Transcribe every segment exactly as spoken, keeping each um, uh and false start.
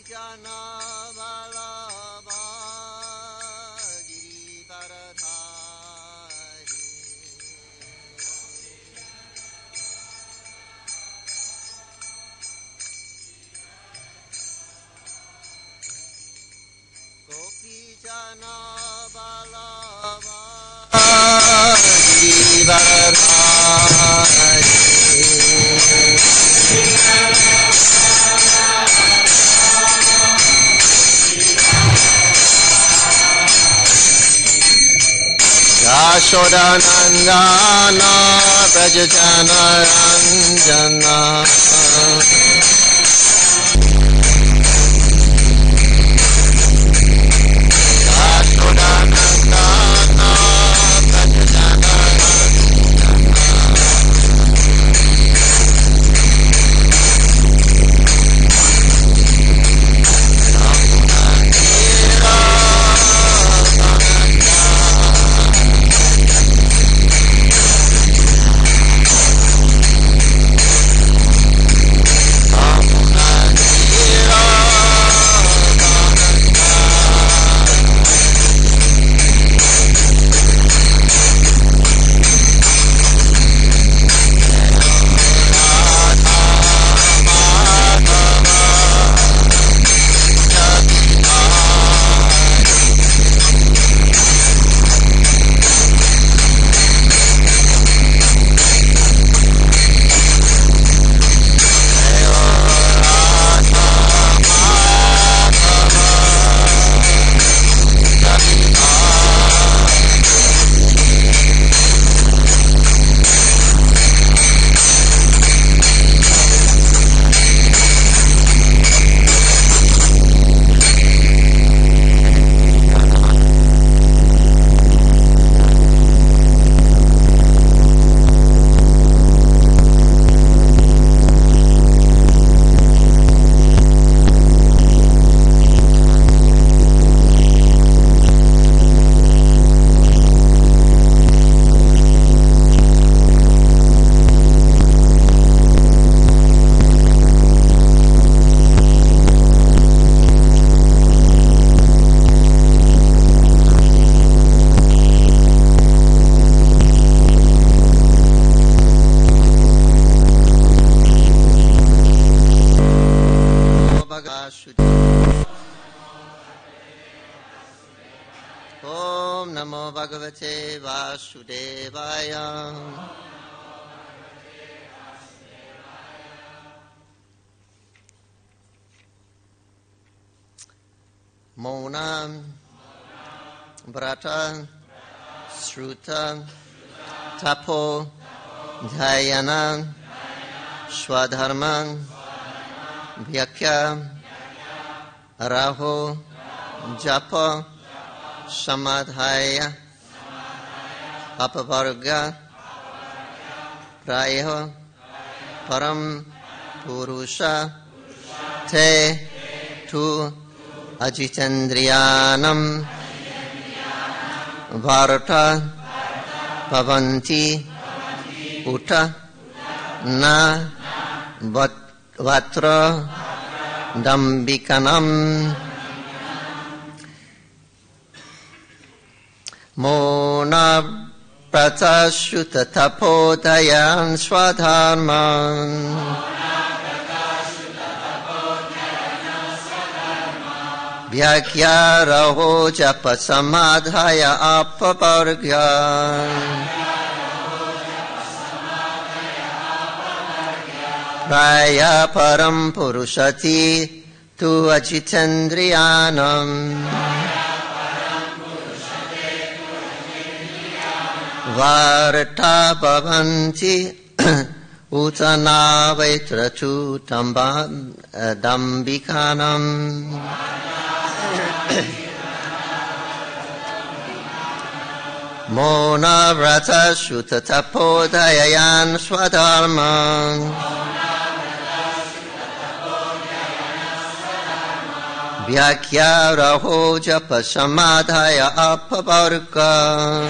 Yashodanandana Prajajana Ranjana Yashodanandana Prajajana Om Namo Bhagavate Vasudevaya. Mona Brata Sruta Tapo Dhyana Swadharma Vyakya Raho Japa Samadhaya Apavarga Prayo Param Purusha Te Tu Ajitendriyanam Varta Pavanti Uta Na Vatra Dambikanam Mona Pratashuta Tapodayan Swadharman Vyakya Raho Japa Samadhaya Apavargyan Raya Param Purushati Tu Ajitendriyanam Varta Bhavanti Utana Vaitratu Dambikanam Mona Vrata Shuta Tapodayan Swadharman Vyakya Raho Japa Samadhaya Apavarga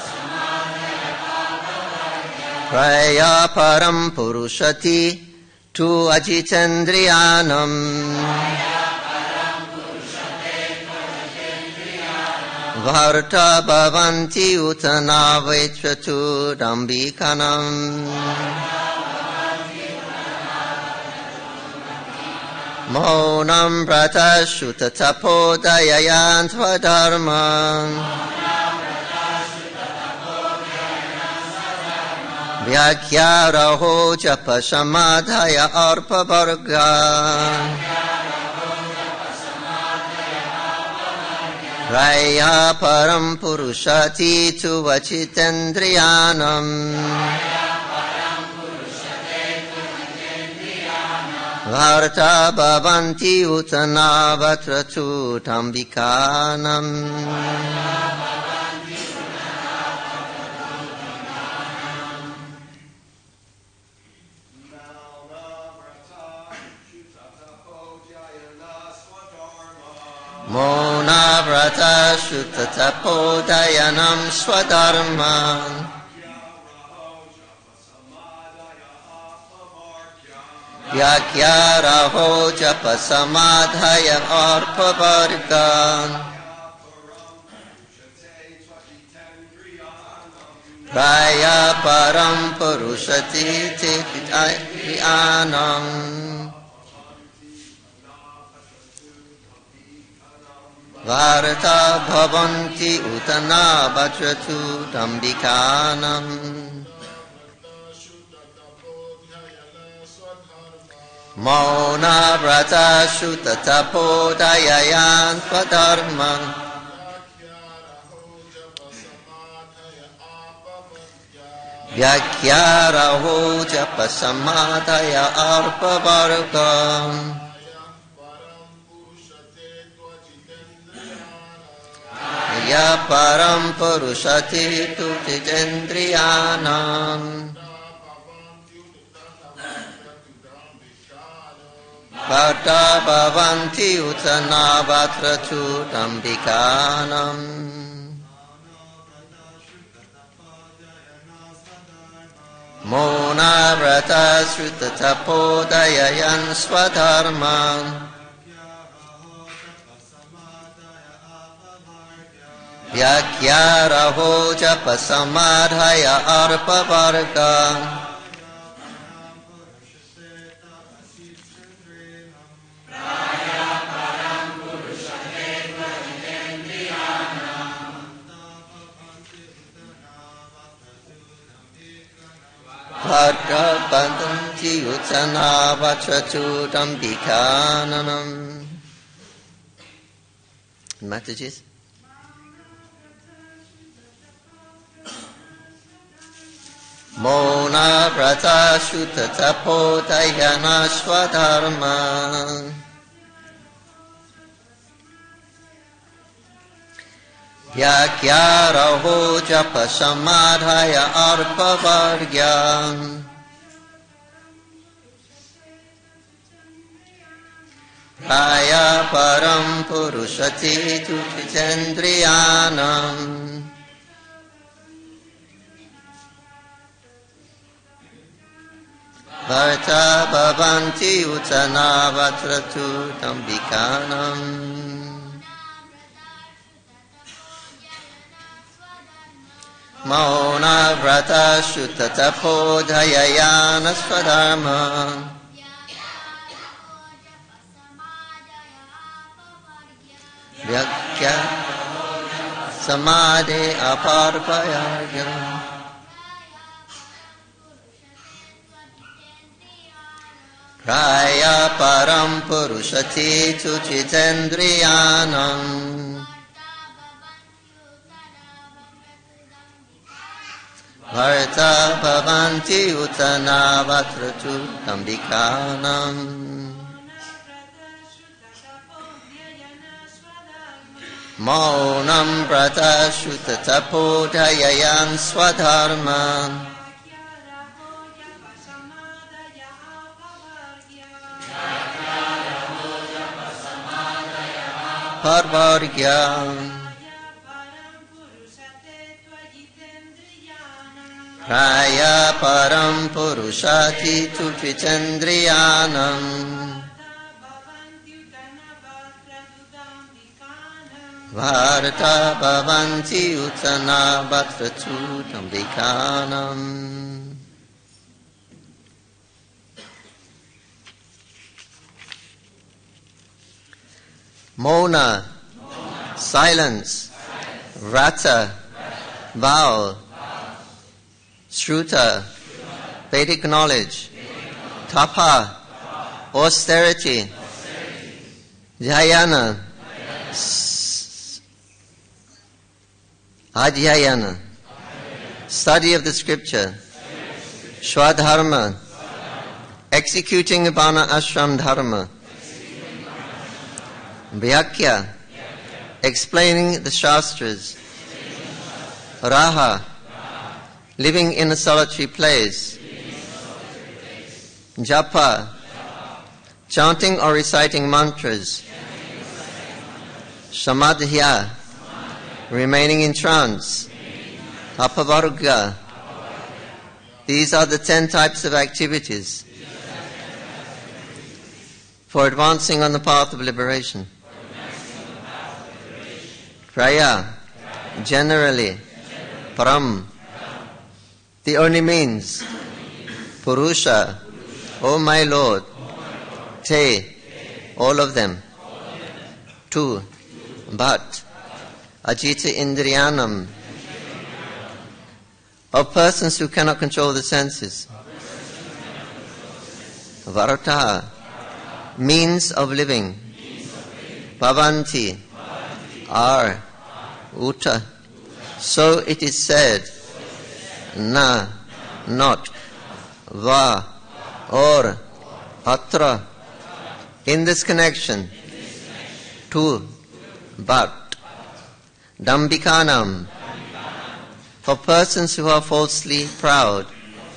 Praya Param Purushati tu ajitendriyanam varta bhavanti utana vetratu dambikanam Maunam pratashuta tapodayayan tvadharman Vyakyaraho japa samadhaya arpa varga Raya param purushati tu vachitendriyanam Varta bhavanti utana vatratu tambikanam Mona vrata shuttatapodayanam swadharman Vyakyaraho japa samadhaya arpa vargan Raya param purushati tikriyanam Varta bhavanti utana bhatratu dambikanam Mauna vrata shuta tapodayayan tvadharman Vyakyaraho japa samadhaya arpa vargam Ya param purushati tu tijendriyanam Varta bhavanti utana vatratu dambikanam Mona vrata sruta tapodayayan swadharman Vyakyaraho japa samadhaya arpa vargan Varta bhavanti utana vatratu dambikanam Mataji Mona vrata shuta tapodayana swadharma Vyakyaraho japa samadhaya arpa vargyam Raya param purushati tu tijendriyanam Varta bhavanti utana vatratu dambikanam Mauna vrata shuta tapodayayana swadharma Vyakya samadhi aparpayarga Raya param purushati tu chitendriyanam Varta bhavanti utana vatratu dambikanam Maunam vrata shuta tapodayayan swadharma parvargyam Raya param purushati tutvichandriyanam Varta bhavanti utana bhatratutam vikanam. Mona, silence. Vrata, vow. Shruta, Vedic knowledge. Tapa, austerity. Dhyayana, Adhyayana, study of the scripture. Shwadharma, executing Varna ashram dharma. Vyakya, explaining the shastras. Raha, living in a solitary place. Japa, chanting or reciting mantras. Samadhya, remaining in trance. Apavarga, these are the ten types of activities for advancing on the path of liberation. Praya, generally. Param, the only means. Purusha, O my Lord. Te, all of them. Tu, but. Ajita indriyanam, of persons who cannot control the senses. Varta, means of living. Bhavanti, are. Uta, so it is said. Na, not. Va, or. Atra, in this connection. Tu, but. Dambikanam, for persons who are falsely proud.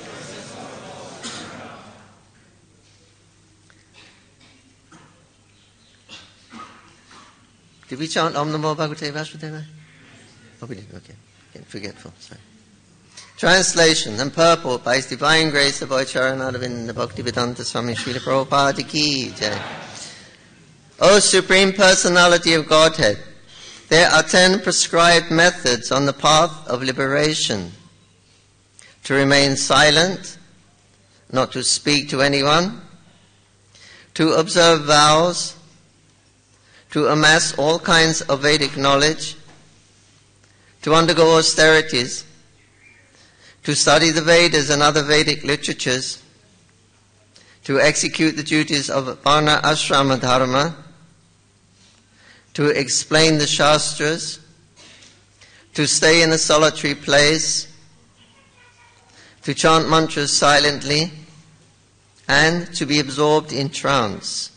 Did we chant Om Namo Bhagavate Vasudevaya? Oh, we did, okay. Getting forgetful, sorry. Translation and purport by His Divine Grace of Charanaravinda Bhaktivedanta Swami Srila Prabhupada Ki Jai. O Supreme Personality of Godhead, there are ten prescribed methods on the path of liberation. To remain silent, not to speak to anyone, to observe vows, to amass all kinds of Vedic knowledge, to undergo austerities, to study the Vedas and other Vedic literatures, to execute the duties of Varna Ashrama Dharma, to explain the Shastras, to stay in a solitary place, to chant mantras silently, and to be absorbed in trance.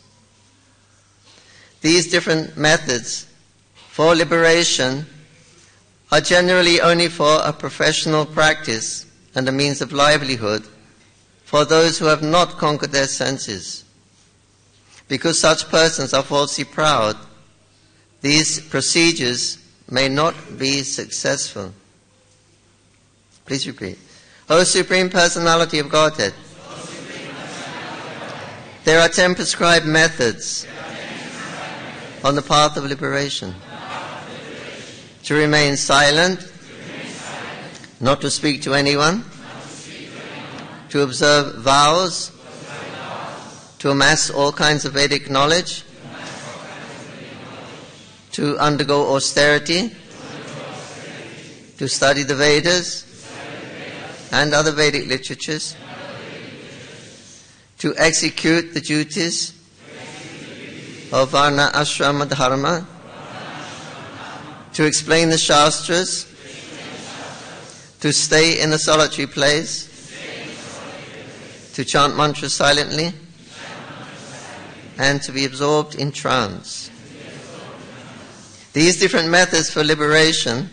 These different methods for liberation are generally only for a professional practice and a means of livelihood for those who have not conquered their senses. Because such persons are falsely proud, these procedures may not be successful. Please repeat. O Supreme Personality of Godhead, there are ten prescribed methods on the path of liberation. To remain silent, not to speak to anyone, to observe vows, to amass all kinds of Vedic knowledge, to undergo austerity, to study the Vedas and other Vedic literatures, to execute the duties of Varna Ashrama Dharma, to explain the Shastras, to stay in a solitary place, to chant mantras silently, and to be absorbed in trance. These different methods for liberation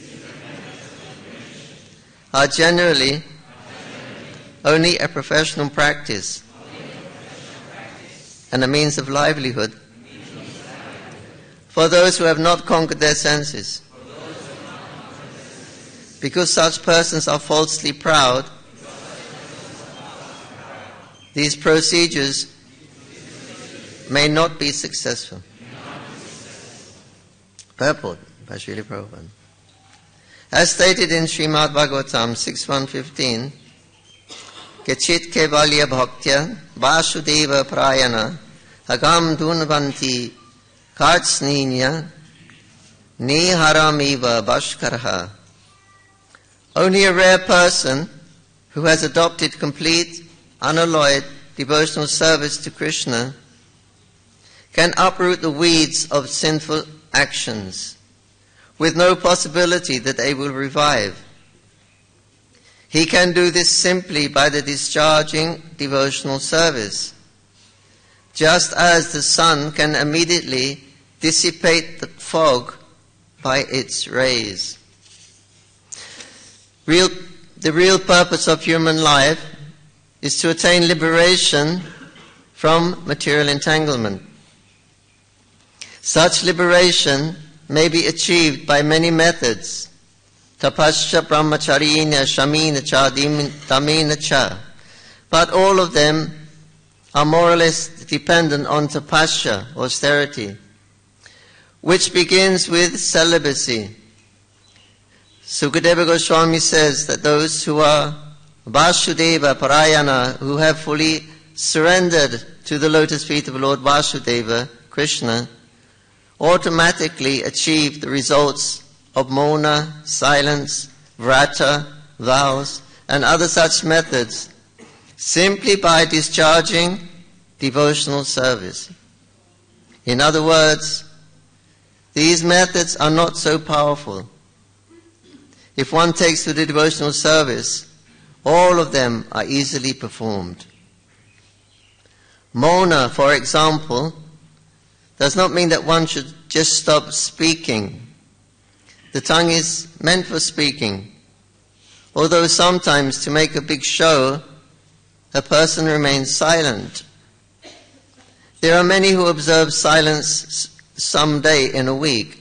are generally only a professional practice and a means of livelihood for those who have not conquered their senses. Because such persons are falsely proud, these procedures may not be successful. Purport by Srila Prabhupada. As stated in Srimad Bhagavatam six one fifteen, Kechit kevalya bhaktya vasudeva prayana agam dunvanti kartsninya niharamiva bashkarha. Only a rare person who has adopted complete, unalloyed devotional service to Krishna can uproot the weeds of sinful actions with no possibility that they will revive. He can do this simply by the discharging devotional service, just as the sun can immediately dissipate the fog by its rays. Real, the real purpose of human life is to attain liberation from material entanglement. Such liberation may be achieved by many methods. Tapasya, brahmacharya, shamina cha, tamina cha. But all of them are more or less dependent on tapasya, austerity, which begins with celibacy. Sukadeva Goswami says that those who are Vasudeva Parayana, who have fully surrendered to the lotus feet of Lord Vasudeva, Krishna, automatically achieve the results of mona, silence, vrata, vows, and other such methods simply by discharging devotional service. In other words, these methods are not so powerful. If one takes to the devotional service, all of them are easily performed. Mona, for example, does not mean that one should just stop speaking. The tongue is meant for speaking, although sometimes to make a big show, a person remains silent. There are many who observe silence some day in a week.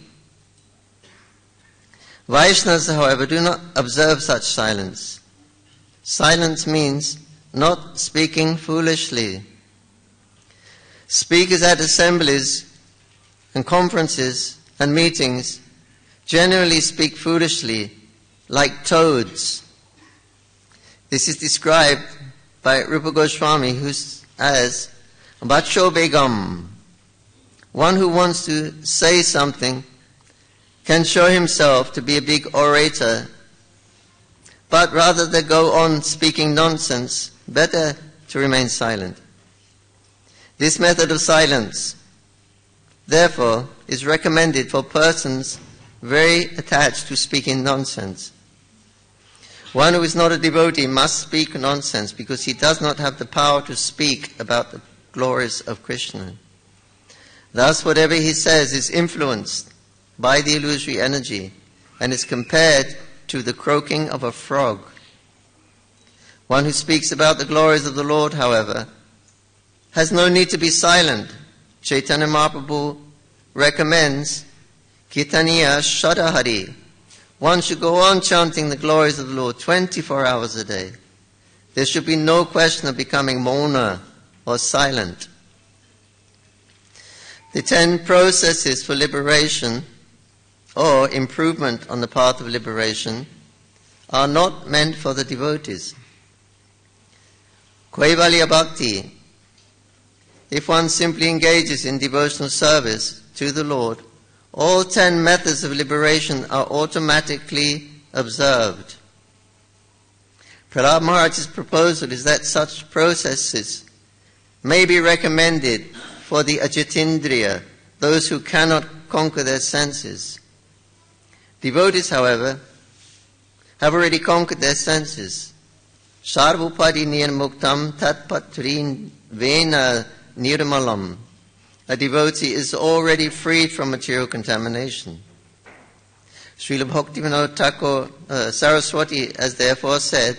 Vaishnavas, however, do not observe such silence. Silence means not speaking foolishly. Speakers at assemblies and conferences and meetings generally speak foolishly, like toads. This is described by Rupa Goswami who's, as Bacho Begum. One who wants to say something can show himself to be a big orator, but rather than go on speaking nonsense, better to remain silent. This method of silence, therefore, is recommended for persons very attached to speaking nonsense. One who is not a devotee must speak nonsense because he does not have the power to speak about the glories of Krishna. Thus, whatever he says is influenced by the illusory energy and is compared to the croaking of a frog. One who speaks about the glories of the Lord, however, has no need to be silent. Chaitanya Mahaprabhu recommends Kirtaniya Shadahari. One should go on chanting the glories of the Lord twenty-four hours a day. There should be no question of becoming mona or silent. The ten processes for liberation or improvement on the path of liberation are not meant for the devotees. Kaivalya Bhakti. If one simply engages in devotional service to the Lord, all ten methods of liberation are automatically observed. Prahlad Maharaj's proposal is that such processes may be recommended for the Ajitindriya, those who cannot conquer their senses. Devotees, however, have already conquered their senses. Sarvupadi nirmuktam tatpatrin vena nirmalam. A devotee is already freed from material contamination. Srila Bhaktivinoda Thakur uh, Saraswati has therefore said,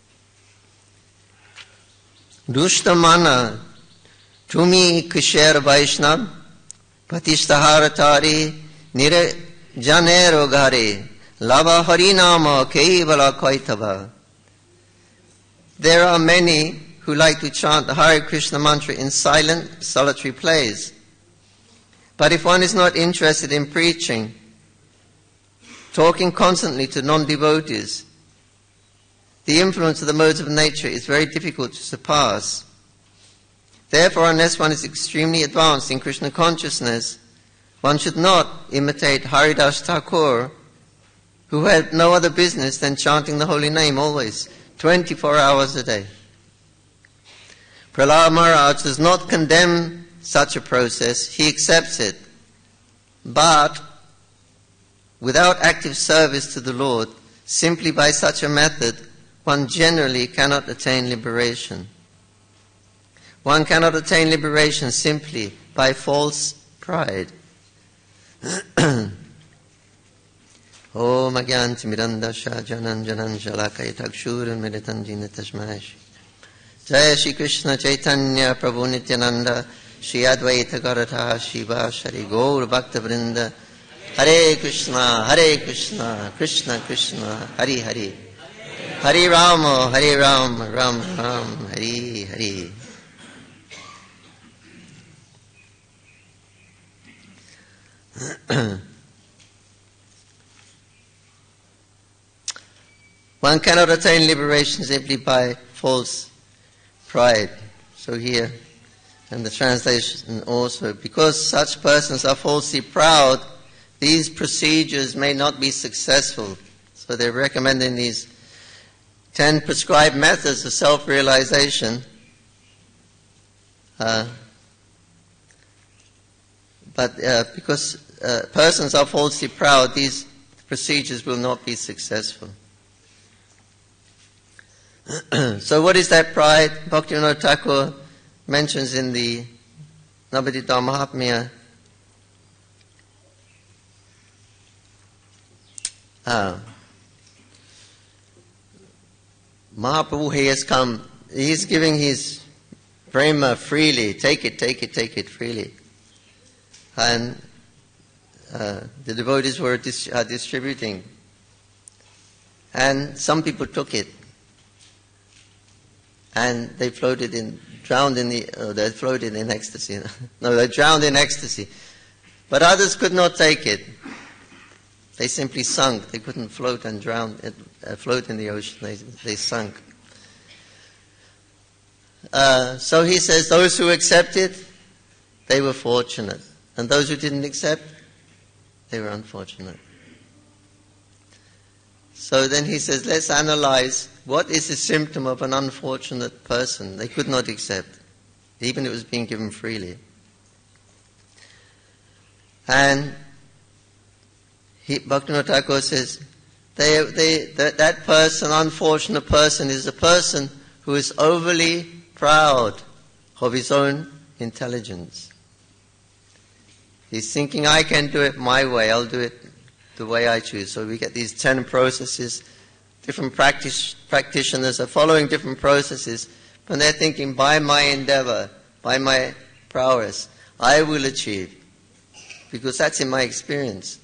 Dushtamana tumi kisher Vaishnav patishthaharatari nire janero gare Lava Harinama Kevala Kaitava. There are many who like to chant the Hare Krishna mantra in silent, solitary plays. But if one is not interested in preaching, talking constantly to non-devotees, the influence of the modes of nature is very difficult to surpass. Therefore, unless one is extremely advanced in Krishna consciousness, one should not imitate Haridas Thakur, who had no other business than chanting the holy name always, twenty-four hours a day. Prahlad Maharaj does not condemn such a process, he accepts it. But without active service to the Lord, simply by such a method, one generally cannot attain liberation. One cannot attain liberation simply by false pride. Om Agyanti Mirandasha Janan Janan Jalakaya Takshuran Meditanjina Tashmash. Jaya Shri Krishna Chaitanya Prabhu Nityananda Shri Advaita Garatha Shiva Shri Gaur Bhakta Vrinda. Hare Krishna, Hare Krishna, Krishna Krishna, Hare Hare. Hare Rama, Hare Rama, Rama Rama, Hare Hare. One cannot attain liberation simply by false pride. So here, and the translation also, because such persons are falsely proud, these procedures may not be successful. So they're recommending these ten prescribed methods of self-realization. Uh, but uh, because uh, persons are falsely proud, these procedures will not be successful. So what is that pride? Bhaktivinoda Thakur mentions in the Navadita Mahatmya. Uh, Mahaprabhu, he has come, he is giving his prema freely. Take it, take it, take it freely. And uh, the devotees were dis- uh, distributing. And some people took it. And they floated in, drowned in the, oh, they floated in ecstasy. No, they drowned in ecstasy. But others could not take it. They simply sunk. They couldn't float and drown, uh, float in the ocean. They, they sunk. Uh, so he says, those who accepted, they were fortunate. And those who didn't accept, they were unfortunate. So then he says, let's analyze what is the symptom of an unfortunate person. They could not accept, even if it was being given freely. And he, Bhaktivinoda Thakur says, they, they, that, that person, unfortunate person, is a person who is overly proud of his own intelligence. He's thinking, I can do it my way, I'll do it the way I choose. So we get these ten processes. Different practice, practitioners are following different processes, but they're thinking, by my endeavor, by my prowess, I will achieve. Because that's in my experience.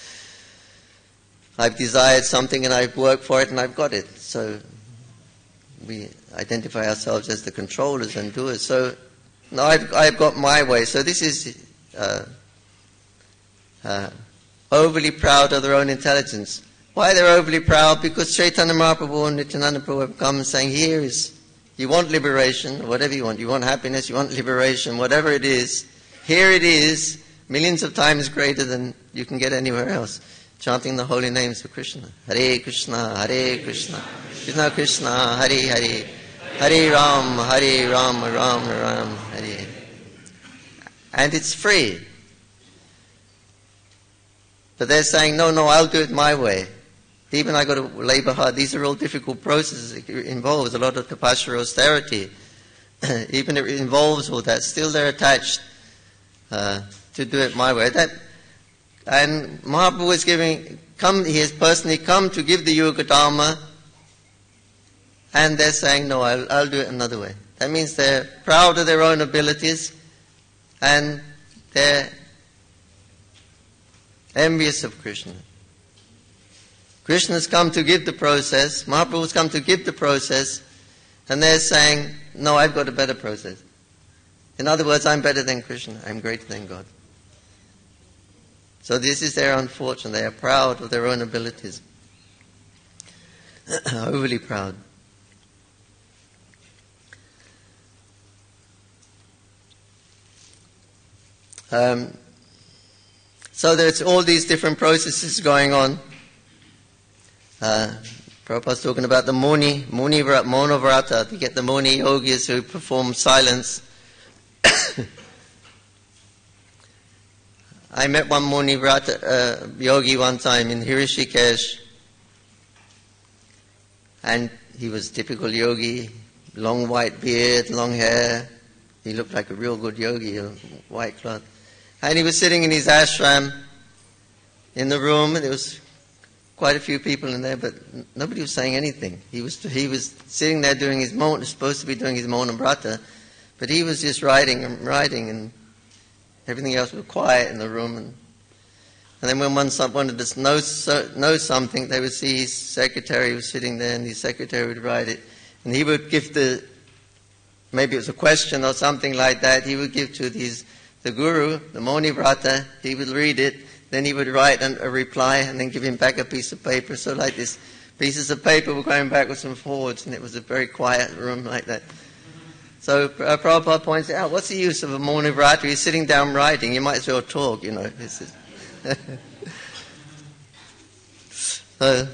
I've desired something and I've worked for it and I've got it. So we identify ourselves as the controllers and doers. So no, I've, I've got my way. So this is uh, uh, overly proud of their own intelligence. Why they're overly proud? Because Chaitanya Mahaprabhu and Nityananda Prabhu have come saying, here is, you want liberation, whatever you want, you want happiness, you want liberation, whatever it is, here it is, millions of times greater than you can get anywhere else, chanting the holy names of Krishna. Hare Krishna, Hare Krishna, Krishna Krishna, Hare Hare, Hare Ram, Hare Ram, Ram Ram, Hare. And it's free. But they're saying, no, no, I'll do it my way. Even I got to labor hard. These are all difficult processes. It involves a lot of tapasya, austerity. Even if it involves all that, still they're attached uh, to do it my way. That, and Mahaprabhu is giving, come, he has personally come to give the Yoga Dharma, and they're saying, no, I'll, I'll do it another way. That means they're proud of their own abilities, and they're envious of Krishna. Krishna's come to give the process, Mahaprabhu's come to give the process, and they're saying, no, I've got a better process. In other words, I'm better than Krishna, I'm greater than God. So this is their unfortune. They are proud of their own abilities. Overly proud. Um, so there's all these different processes going on. Uh, Prabhupada's talking about the Muni, Muni Monovrata, to get the Muni yogis who perform silence. I met one Muni Vrata, uh, yogi one time in Hrishikesh, and he was typical yogi, long white beard, long hair. He looked like a real good yogi, a white cloth. And he was sitting in his ashram in the room, and there was quite a few people in there, but nobody was saying anything. He was he was sitting there doing his mon, supposed to be doing his Mona Vrata, but he was just writing and writing, and everything else was quiet in the room. And, and then when one wanted to know, so, know something, they would see his secretary was sitting there, and his secretary would write it, and he would give the, maybe it was a question or something like that, he would give to these, the guru, the Moni Vrata, he would read it, then he would write an, a reply, and then give him back a piece of paper. So like this, pieces of paper were going backwards and forwards, and it was a very quiet room like that. So uh, Prabhupada points out, what's the use of a Moni Vrata? You're sitting down writing, you might as well talk, you know. This is so,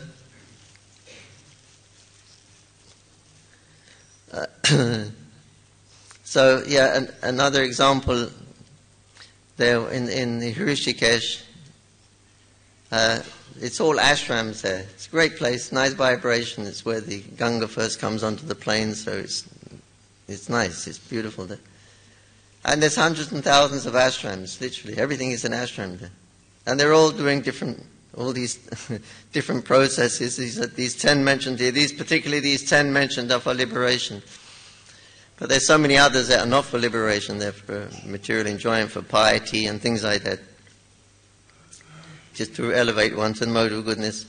uh, so, yeah, an, another example there in, in the Hrishikesh, uh, it's all ashrams there. It's a great place, nice vibration. It's where the Ganga first comes onto the plain, so it's It's nice, it's beautiful there. And there's hundreds and thousands of ashrams, literally. Everything is an ashram there. And they're all doing different, all these different processes. These, these ten mentioned here, these, particularly these ten mentioned are for liberation. But there's so many others that are not for liberation. They're for material enjoyment, for piety and things like that. Just to elevate one to the mode of goodness.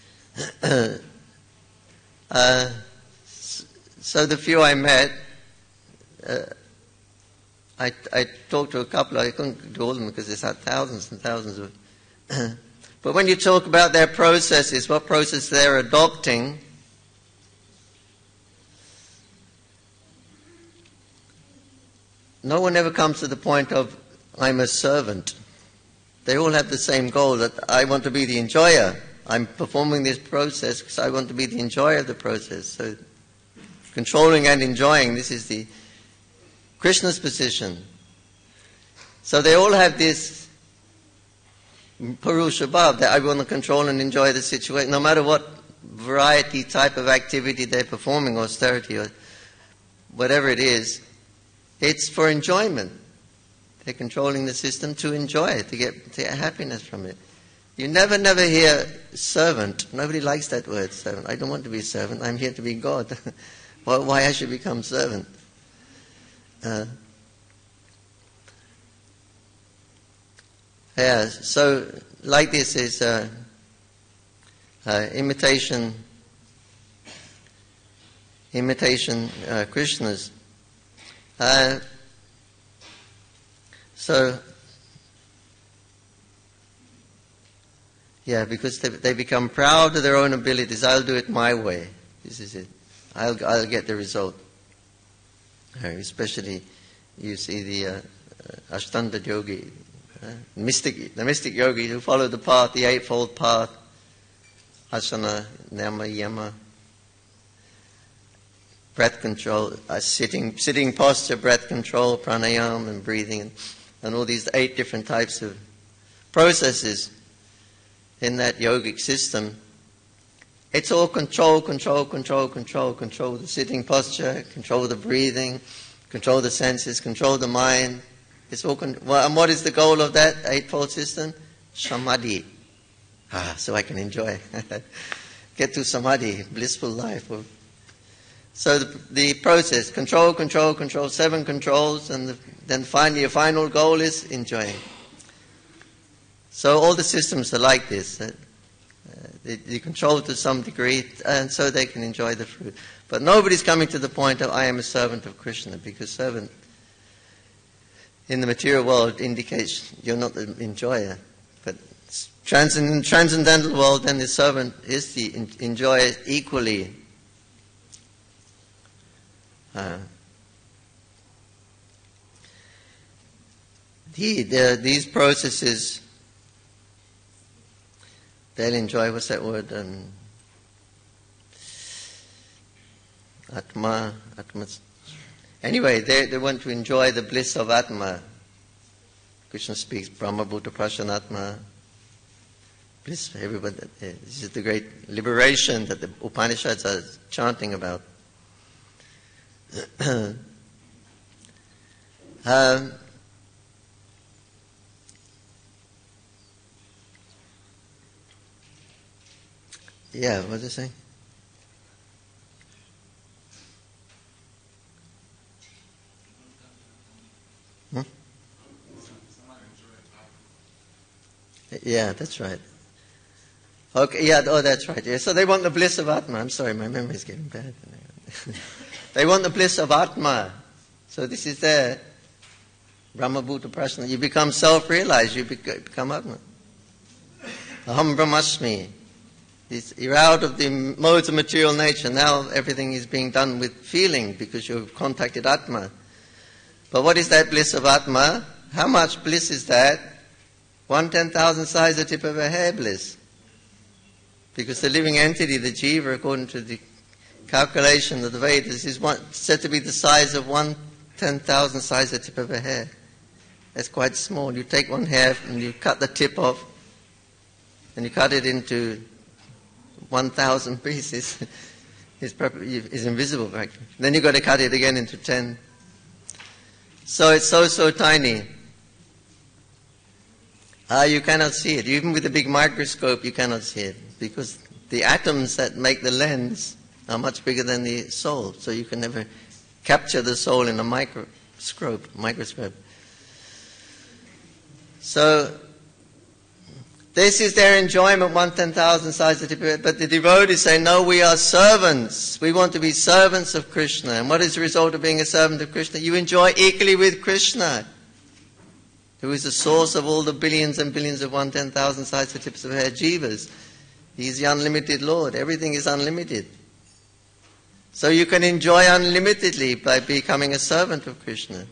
uh, so the few I met, Uh, I, I talked to a couple, I couldn't do all of them because there's thousands and thousands of... But when you talk about their processes, what process they're adopting, no one ever comes to the point of, I'm a servant. They all have the same goal, that I want to be the enjoyer. I'm performing this process because I want to be the enjoyer of the process. So controlling and enjoying, this is the Krishna's position. So they all have this Purusha Bhav, that I want to control and enjoy the situation, no matter what variety, type of activity they're performing, austerity or whatever it is, it's for enjoyment. They're controlling the system to enjoy it, to get, to get happiness from it. You never, never hear servant. Nobody likes that word, servant. I don't want to be a servant. I'm here to be God. Why I should become servant? Uh, yeah, so like this is uh, uh, imitation, imitation uh, Krishnas. Uh, so, yeah, because they, they become proud of their own abilities. I'll do it my way. This is it. I'll, I'll get the result. Especially, you see the uh, uh, Ashtanga yogi, uh, mystic, the mystic yogi who follow the path, the eightfold path, asana, nama, yama, breath control, uh, sitting, sitting posture, breath control, pranayama, and breathing, and, and all these eight different types of processes in that yogic system. It's all control, control, control, control, control the sitting posture, control the breathing, control the senses, control the mind. It's all con- well, and what is the goal of that eightfold system? Samadhi. Ah, so I can enjoy. Get to samadhi, blissful life. So the, the process, control, control, control, seven controls, and the, then finally your final goal is enjoying. So all the systems are like this. Uh, They, they control to some degree, and so they can enjoy the fruit. But nobody's coming to the point of I am a servant of Krishna, because servant in the material world indicates you're not the enjoyer. But transcend, transcendental world, then the servant is the enjoyer equally. Uh, the, the, these processes, they'll enjoy, what's that word? Um, Atma, Atma. Anyway, they, they want to enjoy the bliss of Atma. Krishna speaks Brahma Bhuta Prashanatma. Bliss for everybody. This is the great liberation that the Upanishads are chanting about. um, yeah, what was I saying? Hmm? Yeah, that's right. Okay, yeah, oh, that's right. Yeah, so they want the bliss of Atma. I'm sorry, my memory is getting bad. They want the bliss of Atma. So this is there. Brahma Bhuta Prasna. You become self-realized. You become Atma. Aham Brahmasmi. You're out of the modes of material nature. Now everything is being done with feeling because you've contacted Atma. But what is that bliss of Atma? How much bliss is that? One ten thousand size the tip of a hair bliss. Because the living entity, the jiva, according to the calculation of the Vedas, is one, said to be the size of one ten thousand size the tip of a hair. That's quite small. You take one hair and you cut the tip off, and you cut it into one thousand pieces. It's, it's invisible, right? Then you've got to cut it again into ten. So it's so, so tiny. Uh, you cannot see it. Even with a big microscope, you cannot see it. Because the atoms that make the lens are much bigger than the soul. So you can never capture the soul in a microscope. microscope. So this is their enjoyment, one ten thousand size the tip of it. But the devotees say, no, we are servants. We want to be servants of Krishna. And what is the result of being a servant of Krishna? You enjoy equally with Krishna, who is the source of all the billions and billions of one ten thousand size the tips of hair jivas. He is the unlimited Lord. Everything is unlimited. So you can enjoy unlimitedly by becoming a servant of Krishna.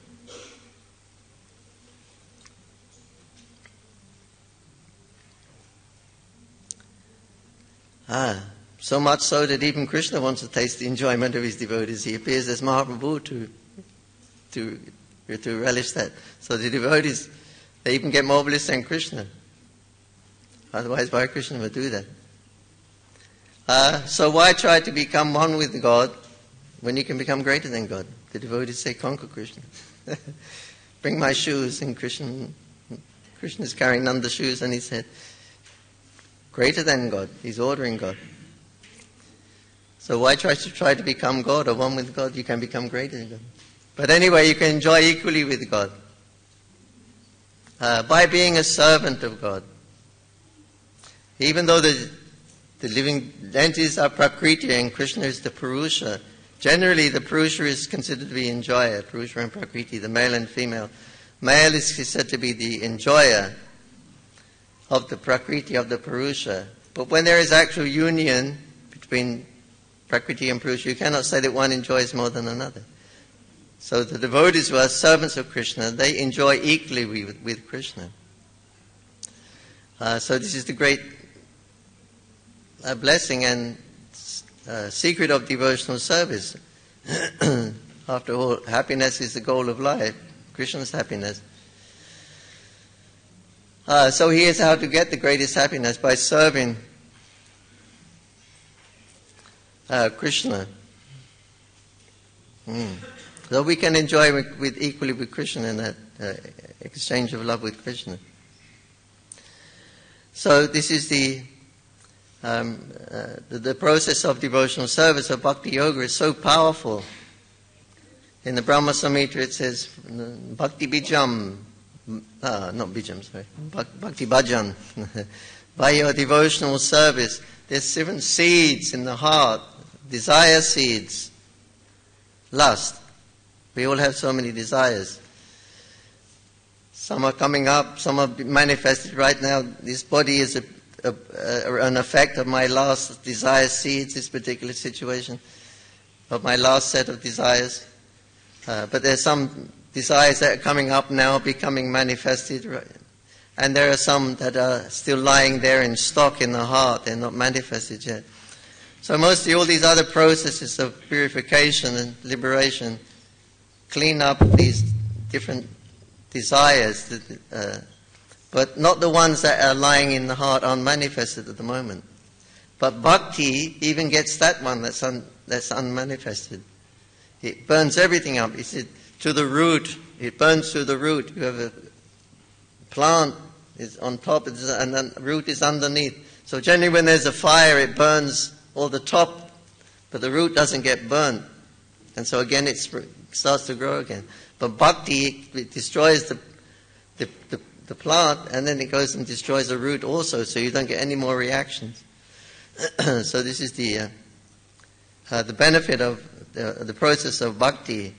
Ah, so much so that even Krishna wants to taste the enjoyment of his devotees. He appears as Mahaprabhu to, to, to relish that. So the devotees, they even get more bliss than Krishna. Otherwise, why Krishna would do that? Uh, so why try to become one with God when you can become greater than God? The devotees say, conquer Krishna. Bring my shoes. And Krishna, Krishna is carrying Nanda's shoes on his head. Greater than God. He's ordering God. So why try to try to become God or one with God? You can become greater than God. But anyway, you can enjoy equally with God. Uh, by being a servant of God. Even though the The living entities are Prakriti and Krishna is the Purusha. Generally, the Purusha is considered to be enjoyer, Purusha and Prakriti, the male and female. Male is said to be the enjoyer of the Prakriti, of the Purusha. But when there is actual union between Prakriti and Purusha, you cannot say that one enjoys more than another. So the devotees who are servants of Krishna, they enjoy equally with, with Krishna. Uh, so this is the great a blessing and uh, secret of devotional service. After all, happiness is the goal of life. Krishna's happiness. Uh, so here's how to get the greatest happiness, by serving uh, Krishna. Mm. So we can enjoy with, with equally with Krishna in that uh, exchange of love with Krishna. So this is the Um, uh, the, the process of devotional service of Bhakti Yoga is so powerful. In the Brahma Samhita it says, Bhakti Bijam, uh, not Bijam, sorry, Bhakti Bhajan. by your devotional service. There's different seeds in the heart, desire seeds, lust. We all have so many desires. Some are coming up, some are manifested right now. This body is a, a, a, an effect of my last desire seeds, this particular situation, of my last set of desires. Uh, but there's some desires that are coming up now, becoming manifested, right? And there are some that are still lying there in stock in the heart. They're not manifested yet. So mostly all these other processes of purification and liberation clean up these different desires, that, uh, but not the ones that are lying in the heart unmanifested at the moment. But bhakti even gets that one that's, un, that's unmanifested. It burns everything up. He said, to the root. It burns to the root. You have a plant is on top and the root is underneath. So generally when there's a fire, it burns all the top, but the root doesn't get burned. And so again it starts to grow again. But bhakti, it destroys the, the, the, the plant, and then it goes and destroys the root also, so you don't get any more reactions. So this is the, uh, uh, the benefit of the, the process of bhakti.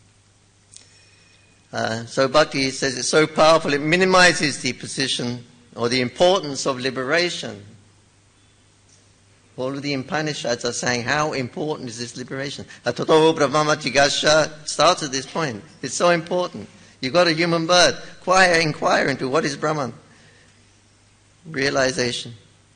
Uh, so bhakti says it's so powerful, it minimizes the position or the importance of liberation. All of the Upanishads are saying how important is this liberation. Atato Brahmama Jigasha starts at this point. It's so important. You've got a human birth. Inquire, inquire into what is Brahman. Realization.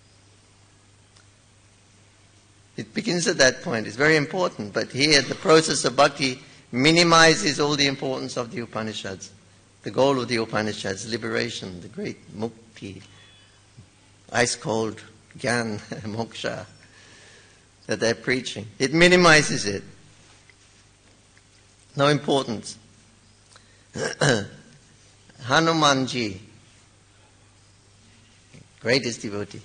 It begins at that point. It's very important. But here the process of bhakti minimizes all the importance of the Upanishads. The goal of the Upanishads, liberation, the great mukti, ice-cold Gyan, moksha, that they're preaching. It minimizes it. No importance. Hanumanji, greatest devotee.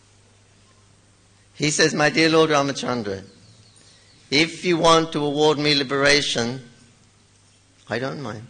He says, my dear Lord Ramachandra, if you want to award me liberation, I don't mind.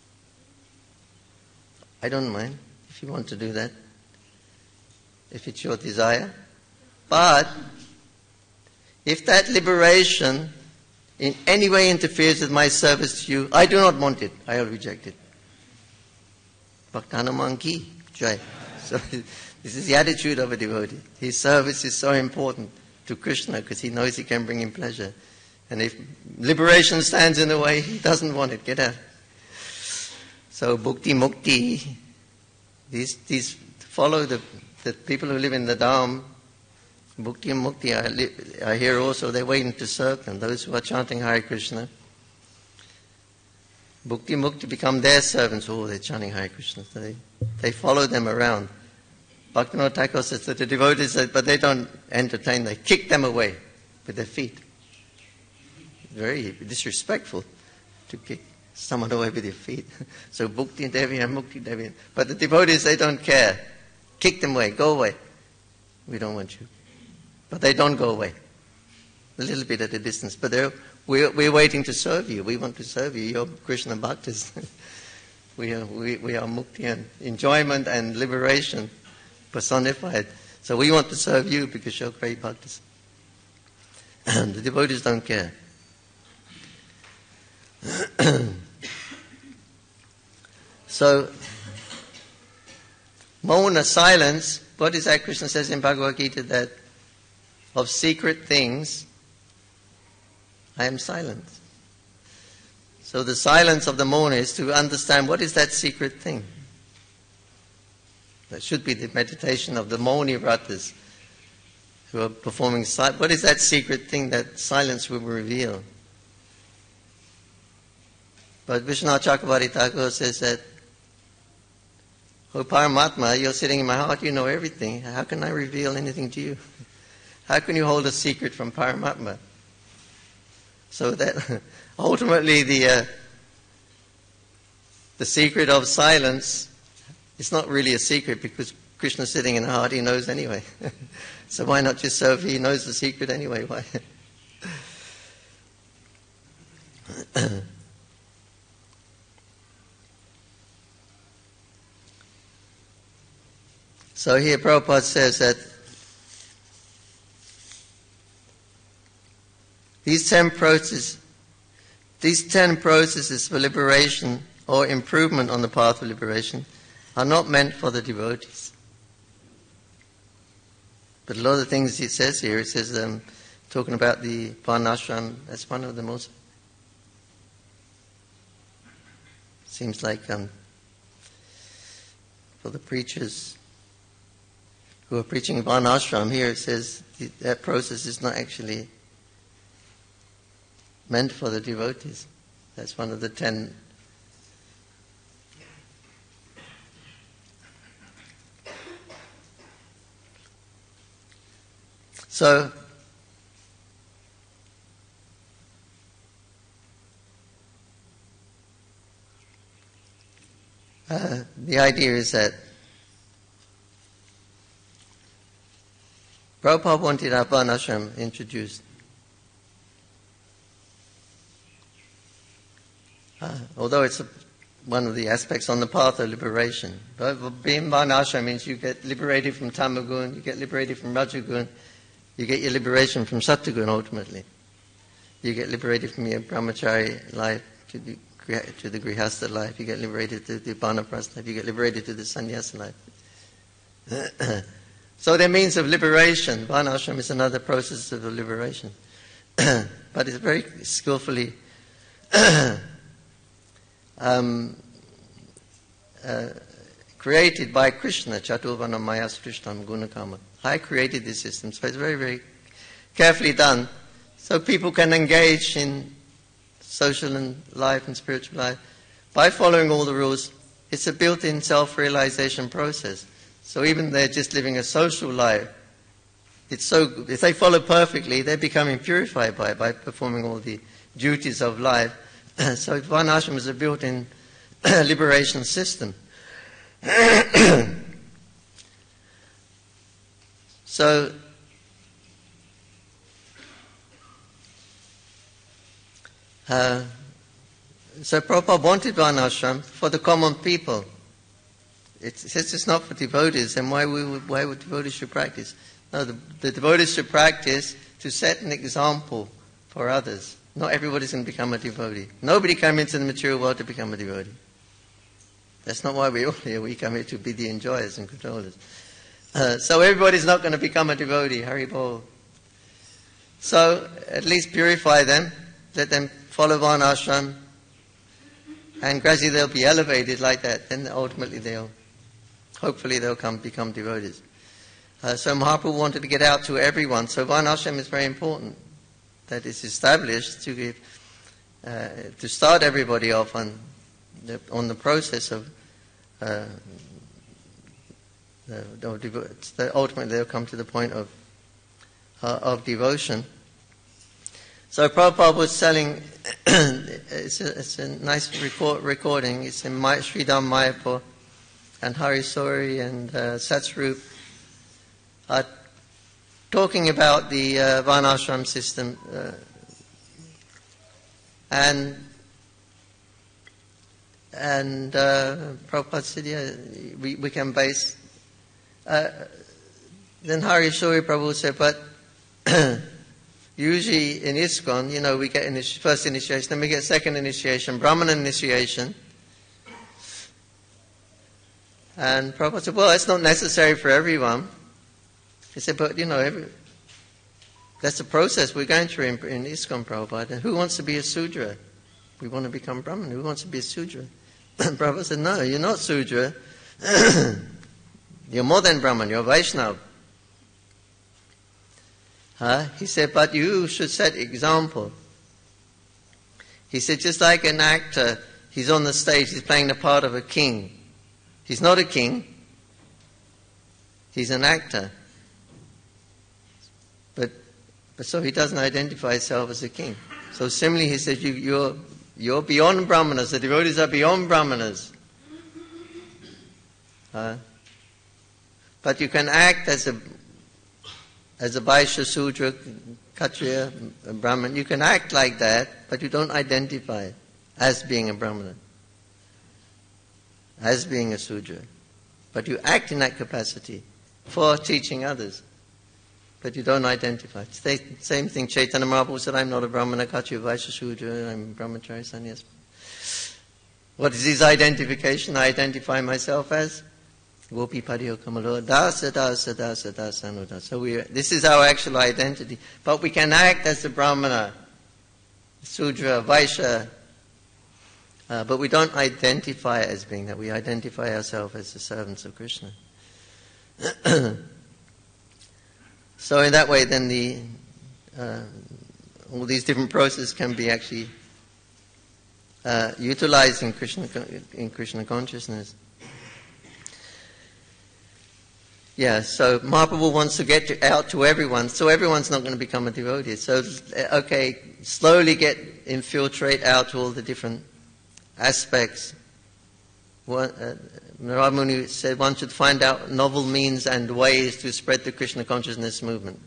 I don't mind if you want to do that, if it's your desire. But if that liberation in any way interferes with my service to you, I do not want it. I will reject it. Bhakta Hanuman ki jai. So this is the attitude of a devotee. His service is so important to Krishna because he knows he can bring him pleasure. And if liberation stands in the way, he doesn't want it. Get out. So bhukti mukti, these, these follow the, the people who live in the Dham. Bhukti and mukti are, li- are here also. They're waiting to serve them. Those who are chanting Hare Krishna. Bhukti and mukti become their servants. Oh, they're chanting Hare Krishna. So they, they follow them around. Bhaktivinoda Thakur says that the devotees, but they don't entertain. They kick them away with their feet. Very disrespectful to kick someone away with your feet. So bhukti devi and mukti devi. But the devotees, they don't care. Kick them away. Go away. We don't want you. But they don't go away. A little bit at a distance. But they're, we're, we're waiting to serve you. We want to serve you. You're Krishna Bhaktas. we, are, we, we are mukti and enjoyment and liberation personified. So we want to serve you because you're great Bhaktas. And the devotees don't care. So, Mauna, silence, what is that Krishna says in Bhagavad Gita, that of secret things I am silent. So the silence of the Mauna is to understand what is that secret thing. That should be the meditation of the Mauni Vratas who are performing silence. What is that secret thing that silence will reveal? But Vishwanath Chakravarti Thakur says that, oh Paramatma, you're sitting in my heart, you know everything. How can I reveal anything to you? How can you hold a secret from Paramatma? So that ultimately the uh, the secret of silence is not really a secret because Krishna's sitting in the heart, he knows anyway. So why not just serve? He knows the secret anyway. Why? So here Prabhupada says that these ten processes, these ten processes for liberation or improvement on the path of liberation are not meant for the devotees. But a lot of the things it says here, it says, um, talking about the Varnashram, that's one of the most, seems like um, for the preachers who are preaching Varnashram, here it says that process is not actually meant for the devotees. That's one of the ten. So, uh, the idea is that Prabhupada wanted our Varnashram introduced. Uh, although it's a, one of the aspects on the path of liberation. But being Varnashram means you get liberated from Tamagun, you get liberated from Rajagun, you get your liberation from Sattvagun ultimately. You get liberated from your brahmachari life to the, to the grihastha life. You get liberated to the banaprastha life. You get liberated to the sannyasa life. So they're means of liberation. Varnashram is another process of liberation. But it's very skillfully um, uh, created by Krishna, Chaturvana Maya Srishtam Gunakama. I created this system, so it's very, very carefully done, so people can engage in social and life and spiritual life by following all the rules. It's a built-in self-realization process. So even they're just living a social life, it's so if they follow perfectly, they're becoming purified by it, by performing all the duties of life. So Varnashram is a built-in liberation system. So, uh, so Prabhupada wanted Varnashram for the common people. It says it's not for devotees, then why would, why would devotees should practice? No, the, the devotees should practice to set an example for others. Not everybody's going to become a devotee. Nobody came into the material world to become a devotee. That's not why we're all here. We come here to be the enjoyers and controllers. Uh, so everybody's not going to become a devotee, Hari Bol. So at least purify them, let them follow Varnashram, and gradually they'll be elevated like that. Then ultimately they'll, hopefully they'll come become devotees. Uh, so Mahaprabhu wanted to get out to everyone. So Varnashram is very important, that it's established to give, uh, to start everybody off on the, on the process of uh, the, ultimately they'll come to the point of uh, of devotion. So Prabhupada was selling, it's, a, it's a nice record, recording, it's in My, Sridham Mayapur, and Hari Sori and uh, Satsrup are talking about the uh, Varnashram system, uh, and and uh, Prabhupada said, yeah, we, we can base. Uh, then Hari Sori Prabhu said, but usually in ISKCON, you know, we get initi- first initiation, then we get second initiation, Brahmana initiation. And Prabhupada said, well, that's not necessary for everyone. He said, but, you know, every, that's the process we're going through in, in ISKCON, Prabhupada. And who wants to be a Sudra? We want to become Brahman. Who wants to be a Sudra? Prabhupada said, no, you're not Sudra. You're more than Brahman, you're Vaishnava. Huh? He said, but you should set example. He said, just like an actor, he's on the stage, he's playing the part of a king. He's not a king. He's an actor. But, but so he doesn't identify himself as a king. So similarly, he said, you, you're, you're beyond Brahmanas. The devotees are beyond Brahmanas. Huh? But you can act as a as a Vaishya, Sudra, Kshatriya, Brahman. You can act like that, but you don't identify as being a Brahmana, as being a Sudra. but you act in that capacity for teaching others, but you don't identify. It's the same thing Chaitanya Mahaprabhu said, I'm not a Brahmana, Kachi Vaishya Shudra, I'm Brahmachari Sannyas. What is his identification? I identify myself as Gopi Padiyo Kamalo, Dasa Dasa Dasa Dasa Anudasa. So we, this is our actual identity. But we can act as a Brahmana, Sudra, Vaishya, uh, but we don't identify as being that. We identify ourselves as the servants of Krishna. So in that way, then the uh, all these different processes can be actually uh, utilized in Krishna in Krishna consciousness. Yeah, so Mahaprabhu wants to get to, out to everyone, so everyone's not going to become a devotee. So, okay, slowly get, infiltrate out to all the different aspects. One, uh, Narada Muni said one should find out novel means and ways to spread the Krishna consciousness movement.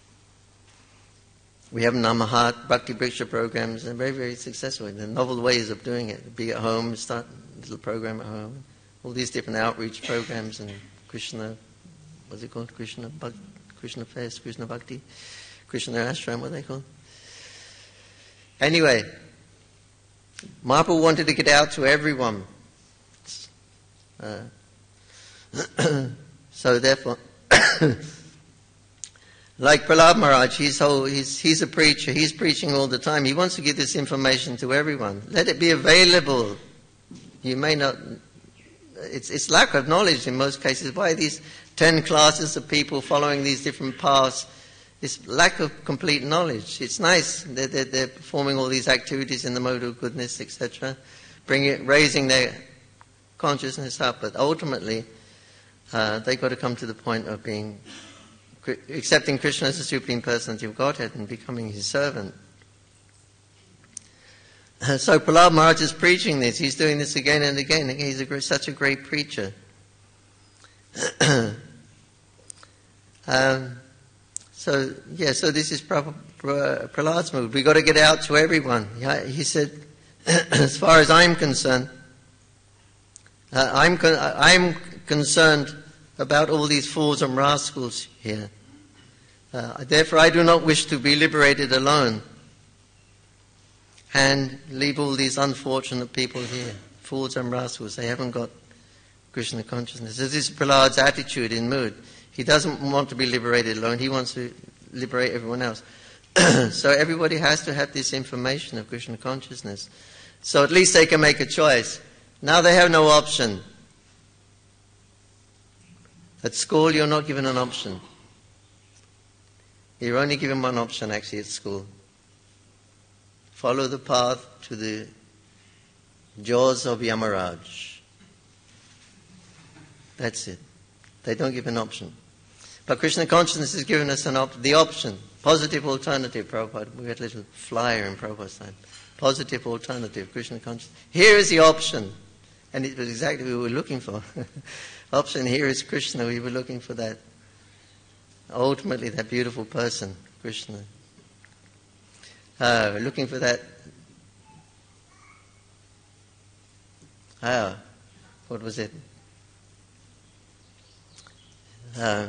We have Namahat, Bhakti Briksha programs, and very, very successful. The novel ways of doing it. Be at home, start a little program at home. All these different outreach programs and Krishna... What's it called? Krishna Bhakti, Krishna Fest, Krishna Bhakti, Krishna Ashram, what are they called? Anyway, Mahaprabhu wanted to get out to everyone. Uh, so therefore, like Prahlad Maharaj, he's, whole, he's, he's a preacher, he's preaching all the time. He wants to give this information to everyone. Let it be available. You may not... It's, it's lack of knowledge in most cases. Why these ten classes of people following these different paths? It's lack of complete knowledge. It's nice that they're, they're performing all these activities in the mode of goodness, et cetera, bringing, raising their consciousness up. But ultimately, uh, they've got to come to the point of being accepting Krishna as the Supreme Personality of Godhead and becoming His servant. So Prahlad Maharaj is preaching this. He's doing this again and again. He's a great, such a great preacher. um, so, yeah, so this is Prabh- Prahlad's mood. We've got to get out to everyone. He said, as far as I'm concerned, uh, I'm, con- I'm concerned about all these fools and rascals here. Uh, therefore, I do not wish to be liberated alone and leave all these unfortunate people here, fools and rascals. They haven't got Krishna consciousness. This is Prahlad's attitude in mood. He doesn't want to be liberated alone. He wants to liberate everyone else. So everybody has to have this information of Krishna consciousness. So at least they can make a choice. Now they have no option. At school, you're not given an option. You're only given one option, actually, at school. Follow the path to the jaws of Yamaraj. That's it. They don't give an option. But Krishna consciousness has given us an op- the option. Positive alternative, Prabhupada. We had a little flyer in Prabhupada's time. Positive alternative, Krishna consciousness. Here is the option. And it was exactly what we were looking for. Option, here is Krishna. We were looking for that. Ultimately, that beautiful person, Krishna. Uh, looking for that. Ah, what was it? Uh,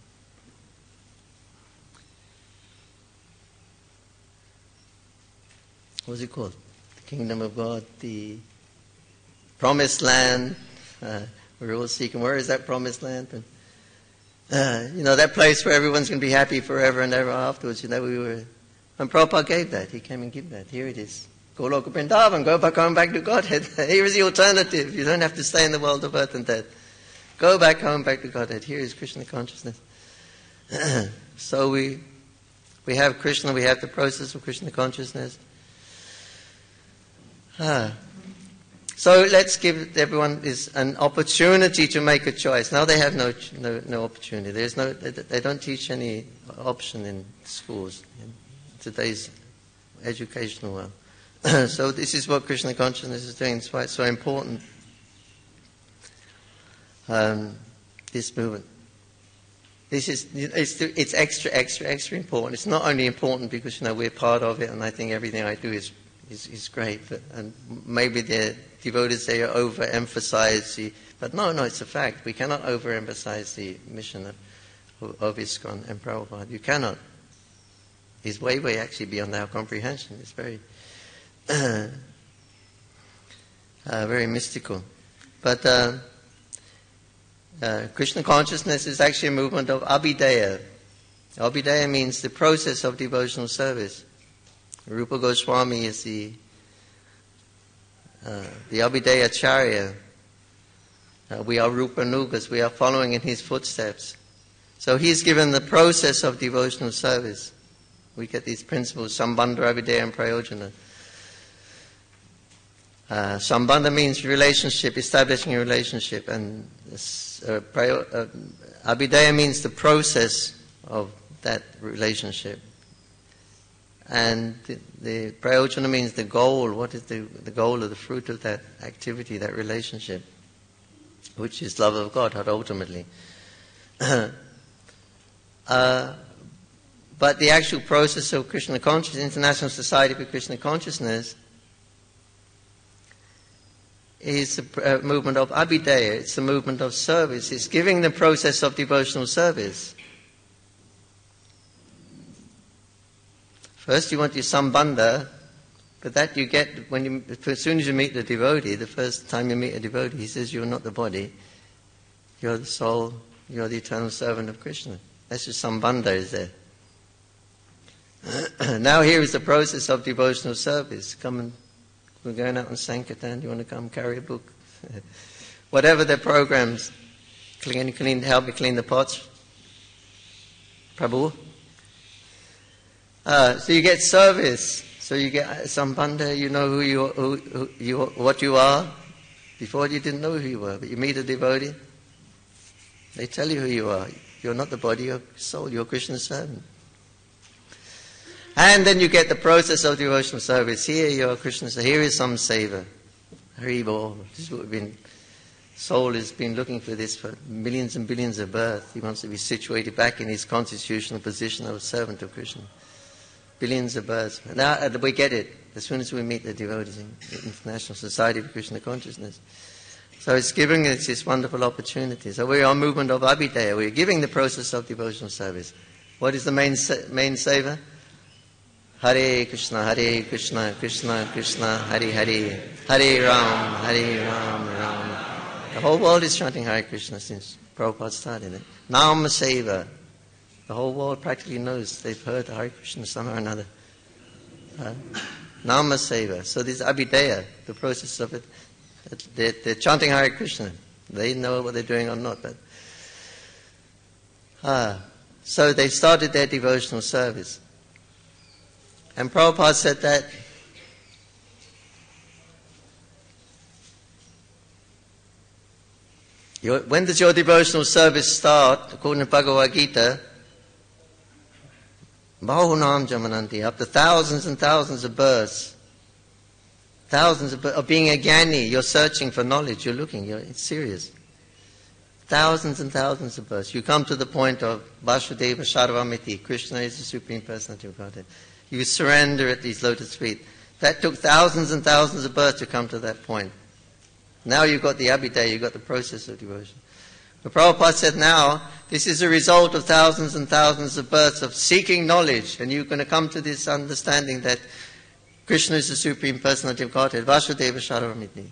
what was it called? The Kingdom of God, the Promised Land. Uh, we're all seeking. Where is that Promised Land? And, uh, you know, that place where everyone's going to be happy forever and ever afterwards. You know, we were. And Prabhupada gave that. He came and gave that. Here it is. Goloka Vrindavan. Go back home, back to Godhead. Here is the alternative. You don't have to stay in the world of birth and death. Go back home, back to Godhead. Here is Krishna consciousness. So we we have Krishna. We have the process of Krishna consciousness. Ah. So let's give everyone this an opportunity to make a choice. Now they have no no, no opportunity. There's no. They, they don't teach any option in schools. In today's educational world. So this is what Krishna consciousness is doing. It's why it's so important. Um, this movement. This is it's it's extra extra extra important. It's not only important because you know we're part of it, and I think everything I do is is, is great, but, and maybe the devotees they overemphasize the, but no, no, it's a fact. We cannot overemphasize the mission of, of ISKCON and Prabhupada. You cannot. It's way, way actually beyond our comprehension. It's very, uh, uh, very mystical. But uh, uh, Krishna consciousness is actually a movement of abhidaya. Abhidaya means the process of devotional service. Rupa Goswami is the uh, the Abhidaya Acharya. Uh, we are Rupa Nugas. We are following in his footsteps. So he's given the process of devotional service. We get these principles, Sambandha, Abhidaya and Prayojana. Uh, Sambandha means relationship, establishing a relationship. And uh, prayo, uh, Abhidaya means the process of that relationship. And the, the Prayojana means the goal. What is the, the goal of the fruit of that activity, that relationship? Which is love of God, ultimately. uh, but the actual process of Krishna Consciousness, International Society for Krishna Consciousness, is a movement of abhidaya. It's a movement of service. It's giving the process of devotional service. First you want your sambandha, but that you get when you, as soon as you meet the devotee, the first time you meet a devotee, he says, you're not the body, you're the soul, you're the eternal servant of Krishna. That's your sambandha is there. Now here is the process of devotional service. Come and, we're going out on Sankirtan, you want to come carry a book? Whatever their programs, clean, clean, help me clean the pots. Prabhu? Uh, so you get service. So you get sambandha, you know who you, who, who you, what you are. Before you didn't know who you were, but you meet a devotee, they tell you who you are. You're not the body, you're soul, you're Krishna's servant. And then you get the process of devotional service. Here you're Krishna's, here is some seva. Hari Bol. This is what we've been, soul has been looking for this for millions and billions of births. He wants to be situated back in his constitutional position of servant of Krishna. Billions of births. Now we get it as soon as we meet the devotees in the International Society for Krishna Consciousness. So it's giving us this wonderful opportunity. So we are a movement of abhidaya. We're giving the process of devotional service. What is the main main seva? Hare Krishna, Hare Krishna, Krishna Krishna, Hare Hare, Hare Ram, Hare Ram, Ram. The whole world is chanting Hare Krishna since Prabhupada started it. Nama Seva. The whole world practically knows, they've heard Hare Krishna somehow or another. Uh, Nama Seva. So this abhidaya, the process of it, they're, they're chanting Hare Krishna. They know what they're doing or not. But uh, So they started their devotional service. And Prabhupada said that your, when does your devotional service start? According to Bhagavad Gita, Bahunam Jamananti, up to thousands and thousands of births. Thousands of, of being a Jnani, you're searching for knowledge, you're looking, you're, it's serious. Thousands and thousands of births. You come to the point of Vasudeva Sarvamiti, Krishna is the Supreme Personality of Godhead. You surrender at these lotus feet. That took thousands and thousands of births to come to that point. Now you've got the abhidaya, you've got the process of devotion. But Prabhupada said now, this is a result of thousands and thousands of births of seeking knowledge, and you're going to come to this understanding that Krishna is the Supreme Personality of Godhead, Vasudeva Sarvamiti.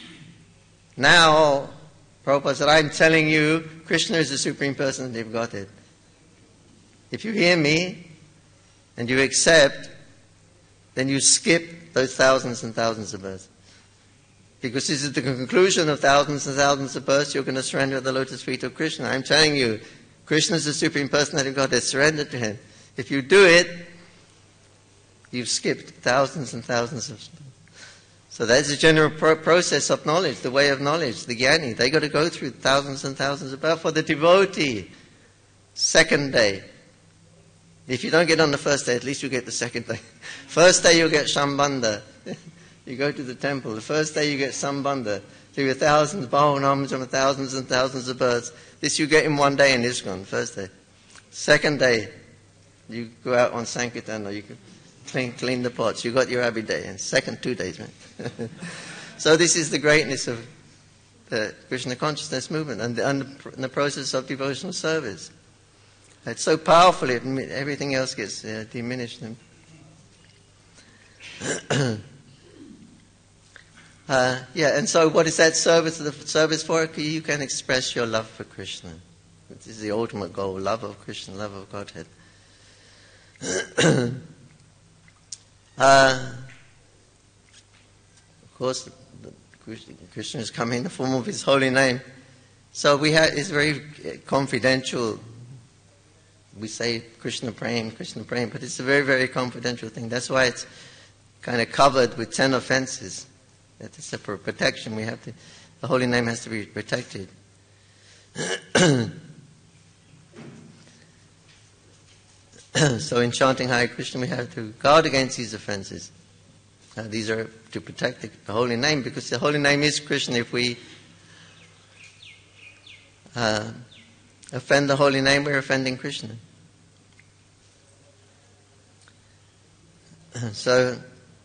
Now, Prabhupada said, I'm telling you, Krishna is the Supreme Personality of Godhead. If you hear me, and you accept, then you skip those thousands and thousands of births. Because this is the conclusion of thousands and thousands of births, you're going to surrender at the lotus feet of Krishna. I'm telling you, Krishna is the Supreme Personality of Godhead, surrender to Him. If you do it, you've skipped thousands and thousands of... So that's the general pro- process of knowledge, the way of knowledge, the Jnani. They got to go through thousands and thousands of births. For the devotee, second day. If you don't get on the first day, at least you get the second day. First day you get Sambandha. You go to the temple. The first day you get Sambandha. Through thousands, Bahunams, and thousands and thousands of births. This you get in one day in ISKCON, first day. Second day, you go out on Sankirtan, or you can clean, clean the pots. You got your Abhiday. And second two days, man. So this is the greatness of the Krishna consciousness movement and the, and the process of devotional service. It's so powerful, it, everything else gets uh, diminished. uh, yeah, and so what is that service? The service for? You can express your love for Krishna. This is the ultimate goal, love of Krishna, love of Godhead. uh, of course, the, the Krishna is coming in the form of his holy name. So we have, it's very confidential. We say Krishna praying, Krishna praying, but it's a very, very confidential thing. That's why it's kind of covered with ten offenses. That is for protection. We have to, the holy name has to be protected. So in chanting Hare Krishna, we have to guard against these offenses. Uh, these are to protect the, the holy name, because the holy name is Krishna. If we uh, offend the holy name, we're offending Krishna. So,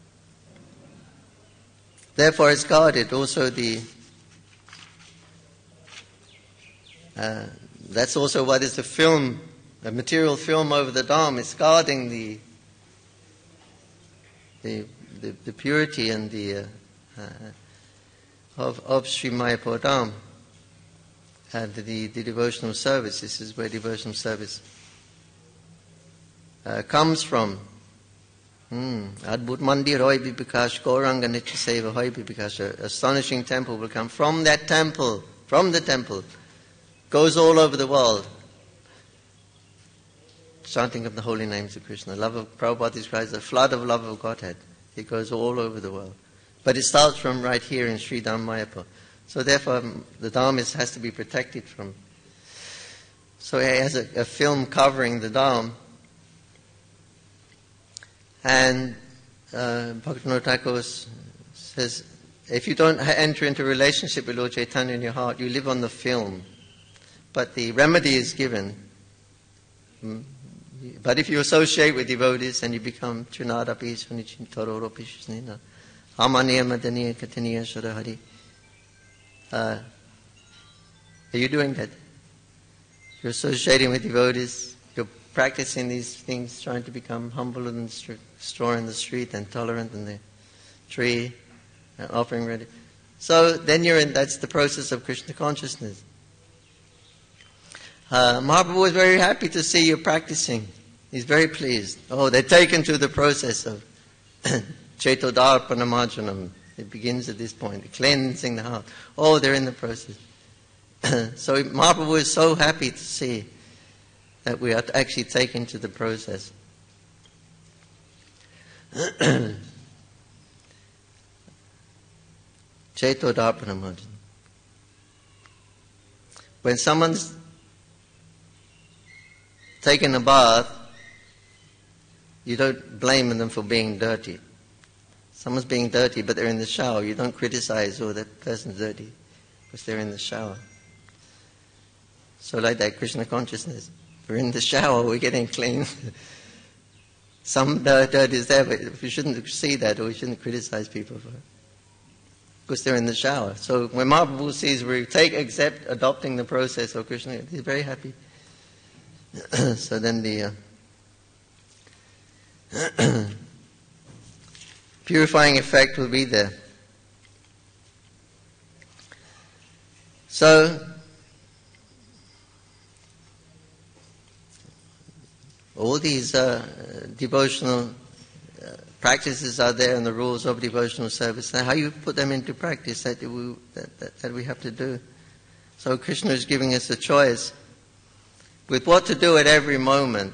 therefore it's guarded. Also the, uh, that's also what is the film, the material film over the Dham. It's guarding the, the, the, the purity and the, uh, uh, of, of Sri Mayapur Dham. And the, the devotional service. This is where devotional service uh, comes from. Adbhut Mandir hoy bhi bikash, Gauranga Nitya Seva hoy bhi bikash. Astonishing temple will come from that temple, from the temple, goes all over the world. Chanting of the holy names of Krishna. Love of Prabhupada describes the flood of love of Godhead. It goes all over the world. But it starts from right here in Sri Dham Mayapur. So therefore, the Dham is, has to be protected from. So it has a, a film covering the Dham. And uh, Bhaktivinoda Thakur says, if you don't ha- enter into a relationship with Lord Chaitanya in your heart, you live on the film. But the remedy is given. Mm. But if you associate with devotees and you become Chunadapi, Sunichin Tororopi Shnina, Amaniya Madaniya Kataniya Shadahari. Uh, are you doing that? You're associating with devotees, you're practicing these things, trying to become humble in the street, store in the street, and tolerant in the tree, and offering ready. So then you're in, that's the process of Krishna consciousness. Uh, Mahaprabhu was very happy to see you practicing. He's very pleased. Oh, they're taken through the process of Chaitodarpanamajanam. It begins at this point, cleansing the heart. Oh, they're in the process. So Mahaprabhu is so happy to see that we are actually taken to the process. Chaitodarpanamajanam. When someone's taken a bath, you don't blame them for being dirty. Someone's being dirty, but they're in the shower. You don't criticize, oh, that person's dirty, because they're in the shower. So like that, Krishna consciousness. We're in the shower, we're getting clean. Some dirt is there, but we shouldn't see that, or we shouldn't criticize people for it. Because they're in the shower. So when Mahaprabhu sees we take, accept, adopting the process of Krishna, he's very happy. So then the uh, purifying effect will be there. So all these uh, devotional uh, practices are there, and the rules of devotional service. Now, how you put them into practice, that we, that, that, that we have to do. So Krishna is giving us a choice with what to do at every moment,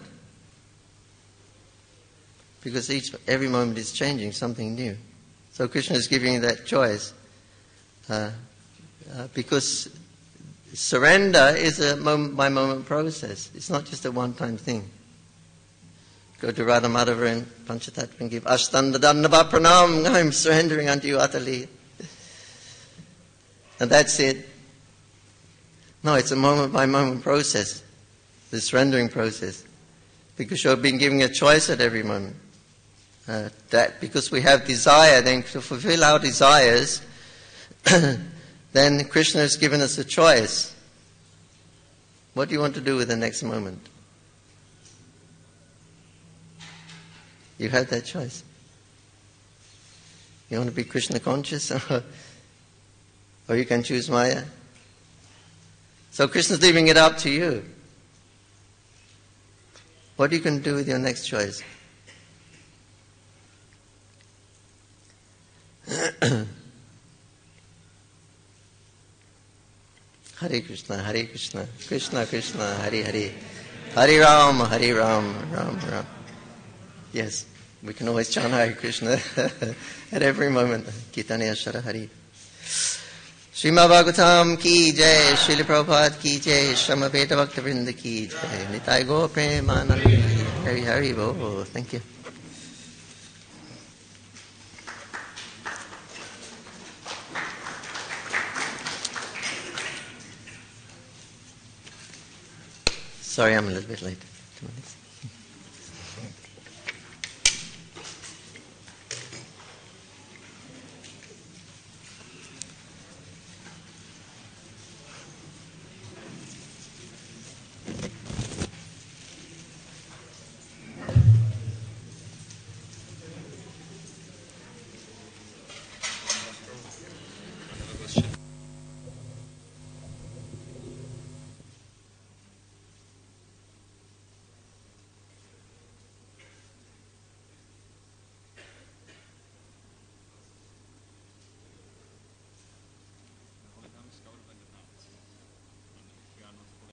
because each every moment is changing something new. So Krishna is giving you that choice, uh, uh, because surrender is a moment-by-moment process. It's not just a one-time thing. Go to Radha Madhava and Panchatattva and give Ashtanda Dandava Pranam. I'm surrendering unto you utterly. And that's it. No, it's a moment-by-moment process. The surrendering process, because you're being given a choice at every moment. Uh, that because we have desire, then to fulfill our desires, then Krishna has given us a choice. What do you want to do with the next moment? You have that choice. You want to be Krishna conscious, or, or you can choose Maya. So Krishna's leaving it up to you. What you can do with your next choice? Hare Krishna, Hare Krishna, Krishna Krishna, Hare Hare, Hare Ram, Hare Ram, Ram Ram. Yes, we can always chant Hare Krishna at every moment. Kitanya Shara Hari. Srimad Bhagavatam ki jai, Srila Prabhupada ki jai, Shramaveda Bhakta Vrinda ki jai, Nitai Gaur Premanandi, Hari Hari Bo. Thank you. Sorry, I'm a little bit late. Two minutes.